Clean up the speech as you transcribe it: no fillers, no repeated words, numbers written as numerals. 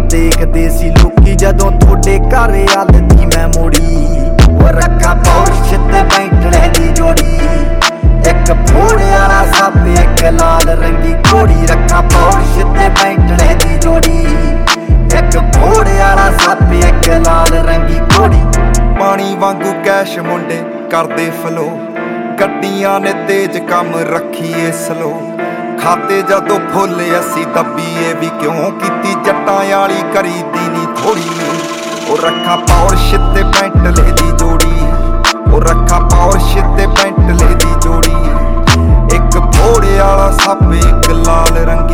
ਦੇਖਦੇ ਸੀ ਲੋਕੀ ਜਦੋਂ ਤੁਹਾਡੇ ਘਰ ਆਲਦੀ ਮੈਂ ਮੋੜੀ। ਉਹ ਰੱਖਾ ਪੌਰਸ਼ ਤੇ ਬੈਂਟਲੇ ਦੀ ਜੋੜੀ, ਇੱਕ ਫੋੜੇ ਵਾਲਾ ਸੱਪ ਇੱਕ ਲਾਲ ਰੰਗੀ ਘੋੜੀ। ਰੱਖਾ ਪੌਰਸ਼ ਤੇ ਬੈਂਟਲੇ ਦੀ ਜੋੜੀ, ਇੱਕ ਫੋੜੇ ਵਾਲਾ ਸੱਪ ਇੱਕ ਲਾਲ ਰੰਗੀ ਘੋੜੀ। ਪਾਣੀ ਵਾਂਗੂ ਕੈਸ਼ ਮੁੰਡੇ ਕਰਦੇ ਫਲੋ, ਗੱਡੀਆਂ ਨੇ ਤੇਜ਼ ਕੰਮ ਰੱਖੀਏ ਸਲੋ। ਖਾਤੇ ਜਦੋਂ ਫੁੱਲ ਅਸੀਂ ਦੱਬੀਏ ਵੀ ਕਿਉਂ, ਕੀਤੀ ਜੱਟਾਂ ਵਾਲੀ ਕਰੀਦੀ ਨੀ ਥੋੜੀ। ਉਹ ਰੱਖਾ ਪੌਰਸ਼ ਤੇ ਬੈਂਟਲੇ ਦੀ ਜੋੜੀ, ਉਹ ਰੱਖਾ ਪੌਰਸ਼ ਤੇ ਬੈਂਟਲੇ ਦੀ ਜੋੜੀ, ਇੱਕ ਫੋੜੇ ਵਾਲਾ ਸੱਪ ਇੱਕ ਲਾਲ ਰੰਗ